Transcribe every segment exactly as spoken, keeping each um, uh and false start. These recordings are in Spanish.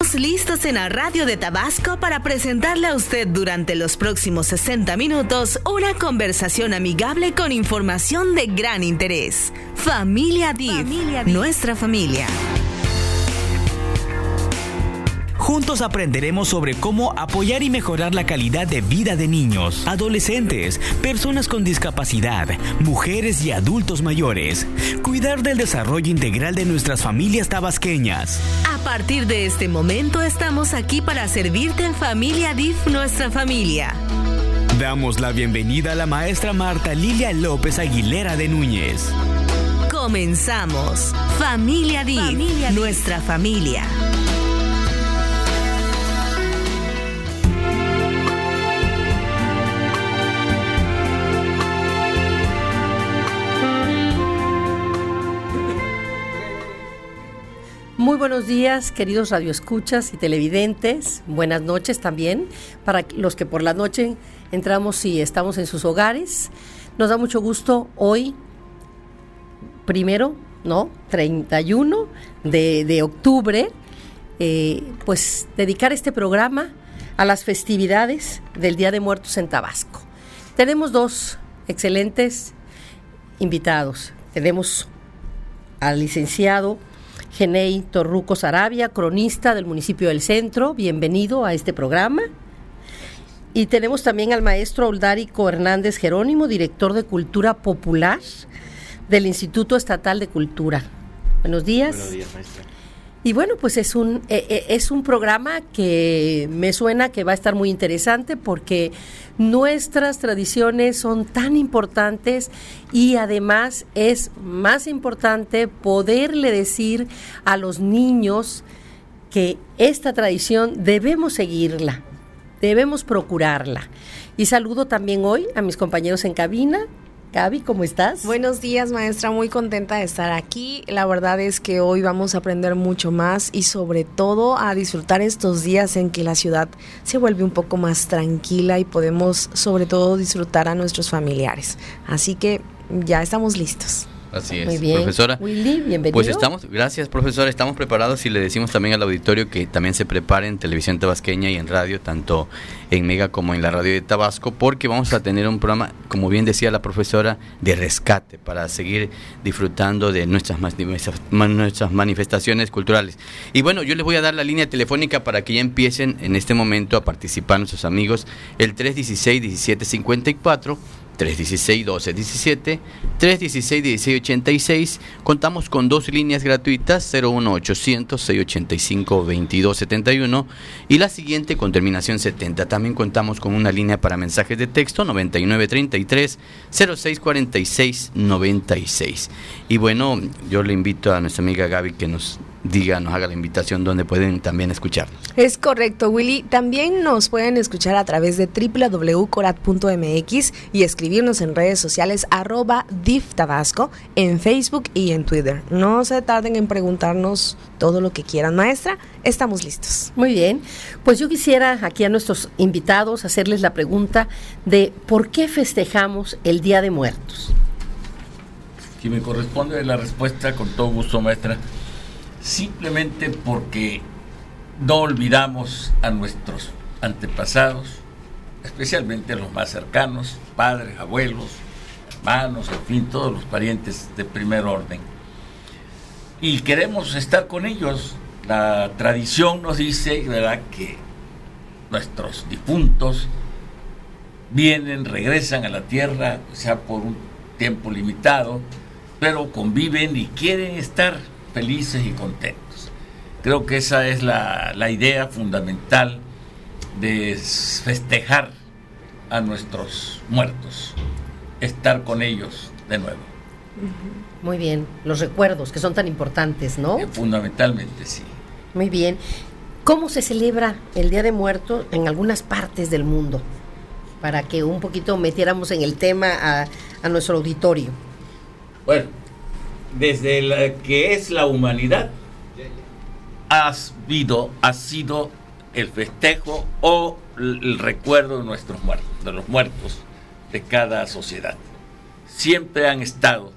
Estamos listos en la radio de Tabasco para presentarle a usted durante los próximos sesenta minutos una conversación amigable con información de gran interés. Familia D I F, familia D I F. Nuestra familia. Juntos aprenderemos sobre cómo apoyar y mejorar la calidad de vida de niños, adolescentes, personas con discapacidad, mujeres y adultos mayores. Cuidar del desarrollo integral de nuestras familias tabasqueñas. A partir de este momento estamos aquí para servirte en Familia D I F, nuestra familia. Damos la bienvenida a la maestra Marta Lilia López Aguilera de Núñez. Comenzamos. Familia D I F, familia nuestra familia. Muy buenos días, queridos radioescuchas y televidentes. Buenas noches también para los que por la noche entramos y estamos en sus hogares. Nos da mucho gusto hoy, primero, ¿no? treinta y uno de, de octubre, eh, pues dedicar este programa a las festividades del Día de Muertos en Tabasco. Tenemos dos excelentes invitados. Tenemos al licenciado Genei Torruco Sarabia, cronista del municipio del Centro. Bienvenido a este programa. Y tenemos también al maestro Oldárico Hernández Jerónimo, director de Cultura Popular del Instituto Estatal de Cultura. Buenos días. Buenos días, maestra. Y bueno, pues es un eh, es un programa que me suena que va a estar muy interesante porque nuestras tradiciones son tan importantes y además es más importante poderle decir a los niños que esta tradición debemos seguirla, debemos procurarla. Y saludo también hoy a mis compañeros en cabina. Gaby, ¿cómo estás? Buenos días, maestra, muy contenta de estar aquí. La verdad es que hoy vamos a aprender mucho más y sobre todo a disfrutar estos días en que la ciudad se vuelve un poco más tranquila y podemos sobre todo disfrutar a nuestros familiares. Así que ya estamos listos. Así es, muy bien. Profesora. Willy, bienvenido. Pues estamos, gracias, profesora, estamos preparados y le decimos también al auditorio que también se prepare en televisión tabasqueña y en radio, tanto en Mega como en la radio de Tabasco, porque vamos a tener un programa, como bien decía la profesora, de rescate para seguir disfrutando de nuestras, nuestras manifestaciones culturales. Y bueno, yo les voy a dar la línea telefónica para que ya empiecen en este momento a participar nuestros amigos, el tres uno seis, diecisiete cincuenta y cuatro, tres uno seis, doce diecisiete, tres uno seis, dieciséis ochenta y seis. Contamos con dos líneas gratuitas, cero uno ochocientos, seiscientos ochenta y cinco, veintidós setenta y uno y la siguiente con terminación setenta. También contamos con una línea para mensajes de texto, noventa y nueve treinta y tres, cero seis cuarenta y seis, noventa y seis. Y bueno, yo le invito a nuestra amiga Gaby que nos diga, nos haga la invitación donde pueden también escucharnos. Es correcto, Willy. También nos pueden escuchar a través de doble u doble u doble u punto corat punto m x y escribirnos en redes sociales arroba D I F Tabasco en Facebook y en Twitter. No se tarden en preguntarnos todo lo que quieran, maestra. Estamos listos. Muy bien. Pues yo quisiera aquí a nuestros invitados hacerles la pregunta de ¿por qué festejamos el Día de Muertos? Si me corresponde la respuesta, con todo gusto, maestra. Simplemente porque no olvidamos a nuestros antepasados, especialmente a los más cercanos, padres, abuelos, hermanos, en fin, todos los parientes de primer orden. Y queremos estar con ellos. La tradición nos dice, ¿verdad?, que nuestros difuntos vienen, regresan a la tierra, sea por un tiempo limitado, pero conviven y quieren estar felices y contentos. Creo que esa es la, la idea fundamental de festejar a nuestros muertos, estar con ellos de nuevo. Muy bien, los recuerdos que son tan importantes, ¿no? Eh, fundamentalmente, sí. Muy bien. ¿Cómo se celebra el Día de Muertos en algunas partes del mundo? Para que un poquito metiéramos en el tema a, a nuestro auditorio. Bueno, desde la que es la humanidad, ha sido, ha sido el festejo o el recuerdo de nuestros muertos, de los muertos de cada sociedad. Siempre han estado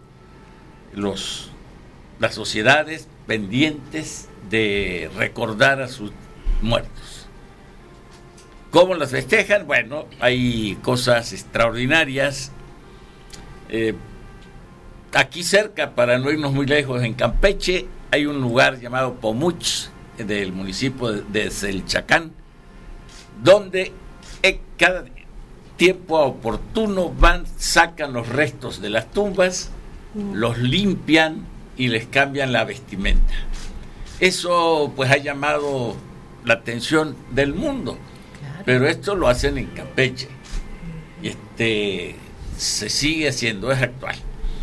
los, las sociedades pendientes de recordar a sus muertos. ¿Cómo las festejan? Bueno, hay cosas extraordinarias. Eh, aquí cerca, para no irnos muy lejos, en Campeche, hay un lugar llamado Pomuch, del municipio de Selchacán, donde en cada tiempo oportuno van, sacan los restos de las tumbas, mm. los limpian y les cambian la vestimenta. Eso pues ha llamado la atención del mundo, claro. Pero esto lo hacen en Campeche y este se sigue haciendo, es actual.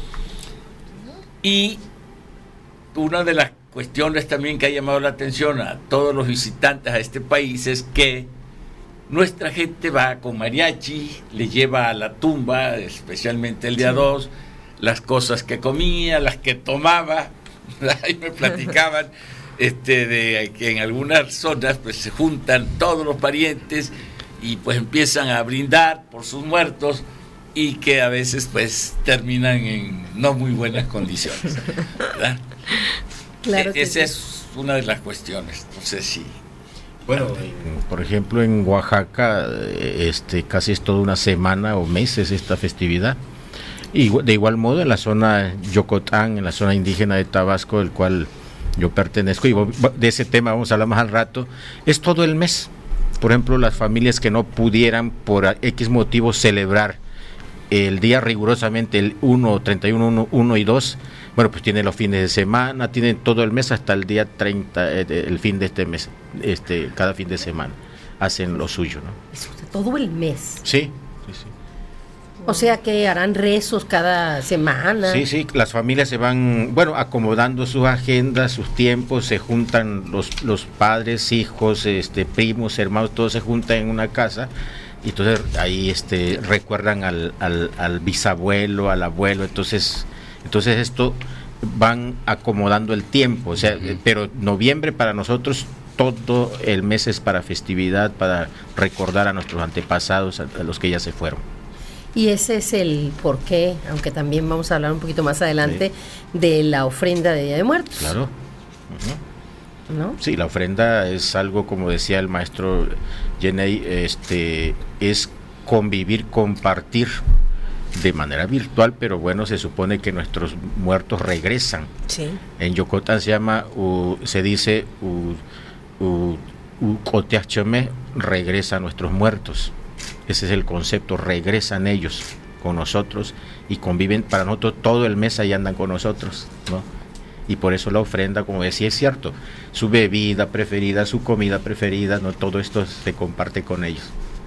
Y una de las cuestiones también que ha llamado la atención a todos los visitantes a este país es que nuestra gente va con mariachi, le lleva a la tumba, especialmente el día dos, sí. las cosas que comía, las que tomaba. Ahí me platicaban este, de que en algunas zonas pues se juntan todos los parientes y pues empiezan a brindar por sus muertos y que a veces pues terminan en no muy buenas condiciones, ¿verdad? Claro que Esa sí. es una de las cuestiones, no sé si... Bueno, en, por ejemplo, en Oaxaca este, casi es toda una semana o meses esta festividad. Y de igual modo en la zona Yocotán, en la zona indígena de Tabasco, del cual yo pertenezco, y de ese tema vamos a hablar más al rato, es todo el mes. Por ejemplo, las familias que no pudieran por X motivo celebrar el día rigurosamente, el uno, treinta y uno, uno y dos, bueno, pues tienen los fines de semana, tienen todo el mes hasta el día treinta, el fin de este mes, este cada fin de semana, hacen lo suyo, ¿no? Eso, todo el mes. Sí, sí, sí. O sea que harán rezos cada semana. Sí, sí, las familias se van, bueno, acomodando sus agendas, sus tiempos, se juntan los, los padres, hijos, este, primos, hermanos, todos se juntan en una casa. Y entonces ahí este recuerdan al, al, al bisabuelo, al abuelo, entonces entonces esto van acomodando el tiempo, o sea, uh-huh. pero noviembre para nosotros todo el mes es para festividad, para recordar a nuestros antepasados, a, a los que ya se fueron. Y ese es el porqué, aunque también vamos a hablar un poquito más adelante, sí. de la ofrenda de Día de Muertos. Claro. Uh-huh. ¿No? Sí, la ofrenda es algo, como decía el maestro Yenei, este, es convivir, compartir de manera virtual, pero bueno, se supone que nuestros muertos regresan. Sí. En Yocotán se llama, uh, se dice, uh, uh, uh, regresa a nuestros muertos. Ese es el concepto, regresan ellos con nosotros y conviven, para nosotros todo el mes ahí andan con nosotros, ¿no? Y por eso la ofrenda, como decía, es cierto, su bebida preferida, su comida preferida, no, todo esto se comparte con ellos.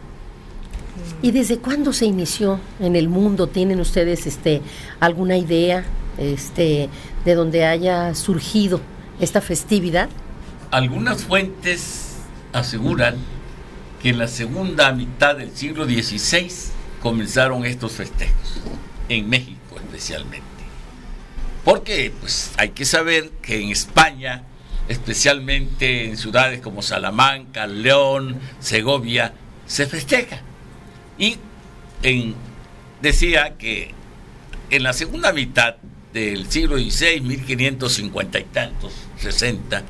¿Y desde cuándo se inició en el mundo? ¿Tienen ustedes este alguna idea este de donde haya surgido esta festividad? Algunas fuentes aseguran que en la segunda mitad del siglo dieciséis comenzaron estos festejos, en México especialmente. Porque pues hay que saber que en España, especialmente en ciudades como Salamanca, León, Segovia, se festeja. Y en, decía que en la segunda mitad del siglo dieciséis, mil quinientos cincuenta y tantos, sesenta,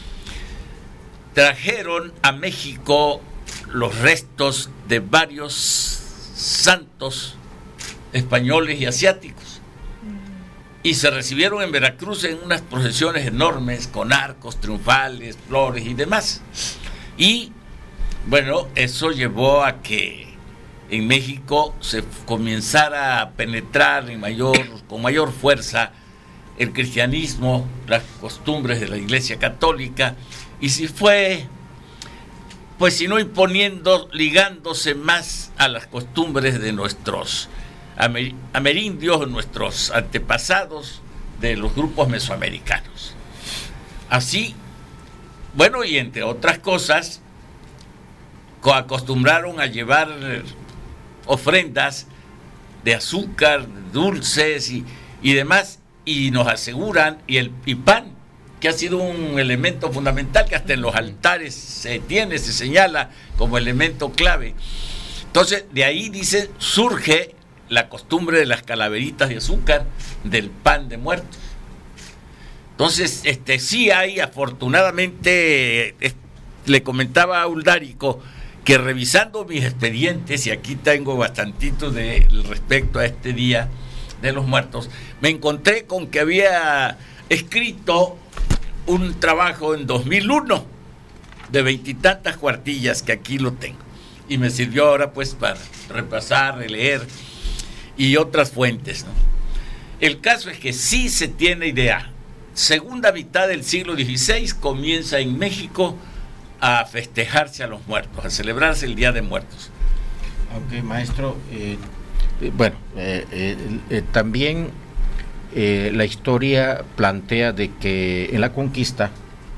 trajeron a México los restos de varios santos españoles y asiáticos. Y se recibieron en Veracruz en unas procesiones enormes con arcos triunfales, flores y demás. Y bueno, eso llevó a que en México se comenzara a penetrar en mayor, con mayor fuerza el cristianismo, las costumbres de la Iglesia Católica, y si fue, pues si no imponiendo, ligándose más a las costumbres de nuestros amer, amerindios, nuestros antepasados de los grupos mesoamericanos. Así, bueno, y entre otras cosas, acostumbraron a llevar ofrendas de azúcar, dulces y, y demás, y nos aseguran, y el y pan, que ha sido un elemento fundamental, que hasta en los altares se tiene, se señala como elemento clave. Entonces, de ahí, dice, surge la costumbre de las calaveritas de azúcar, del pan de muertos. Entonces, este sí hay, afortunadamente, le comentaba a Uldárico que revisando mis expedientes, y aquí tengo bastantitos de respecto a este Día de los Muertos, me encontré con que había escrito un trabajo en dos mil uno de veintitantas cuartillas, que aquí lo tengo, y me sirvió ahora pues para repasar, releer y otras fuentes, ¿no? El caso es que sí se tiene idea. Segunda mitad del siglo dieciséis comienza en México a festejarse a los muertos, a celebrarse el Día de Muertos. Aunque, maestro, eh, eh, bueno, eh, eh, eh, también eh, la historia plantea de que en la conquista,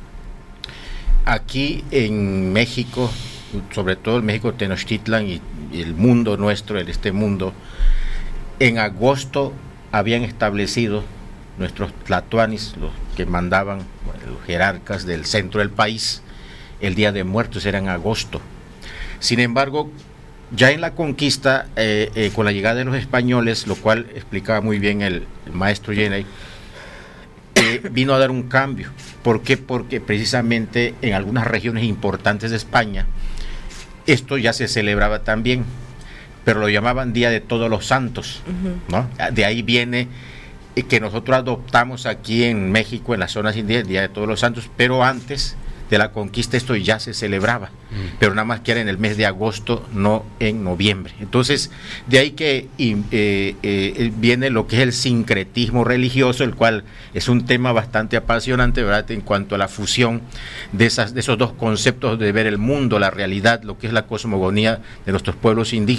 aquí en México, sobre todo el México Tenochtitlan y, y el mundo nuestro, en este mundo, en agosto habían establecido nuestros tlatoanis, los que mandaban, los jerarcas del centro del país, el Día de Muertos era en agosto. Sin embargo, ya en la conquista, eh, eh, con la llegada de los españoles, lo cual explicaba muy bien el, el maestro Jenay, eh, vino a dar un cambio. ¿Por qué? Porque precisamente en algunas regiones importantes de España, esto ya se celebraba también, pero lo llamaban Día de Todos los Santos, uh-huh. ¿no? De ahí viene que nosotros adoptamos aquí en México, en las zonas indígenas, Día de Todos los Santos, pero antes de la conquista esto ya se celebraba, uh-huh. pero nada más que era en el mes de agosto, no en noviembre. Entonces, de ahí que y, eh, eh, viene lo que es el sincretismo religioso, el cual es un tema bastante apasionante, ¿verdad?, en cuanto a la fusión de, esas, de esos dos conceptos de ver el mundo, la realidad, lo que es la cosmogonía de nuestros pueblos indígenas.